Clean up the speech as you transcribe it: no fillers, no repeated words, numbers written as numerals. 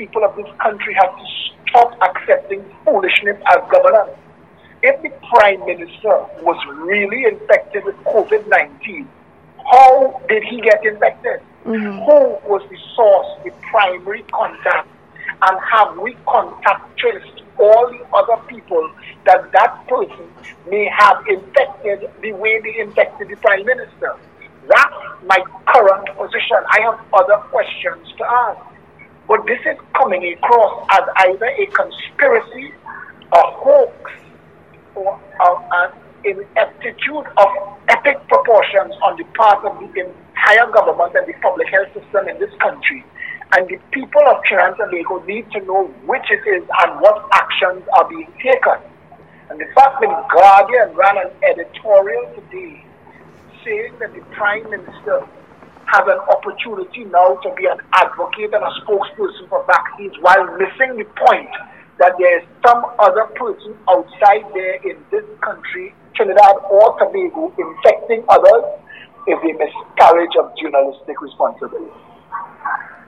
people of this country have to stop accepting foolishness as governance. If the Prime Minister was really infected with COVID-19, how did he get infected? Who was the source, the primary contact? And have we contact traced all the other people that person may have infected the way they infected the Prime Minister? That's my current position. I have other questions to ask. But this is coming across as either a conspiracy, a hoax, or an ineptitude of epic proportions on the part of the entire government and the public health system in this country. And the people of Trinidad and Tobago need to know which it is and what actions are being taken. And the fact that the Guardian ran an editorial today saying that the Prime Minister has an opportunity now to be an advocate and a spokesperson for vaccines while missing the point that there is some other person outside there in this country, Trinidad or Tobago, infecting others, is a miscarriage of journalistic responsibility.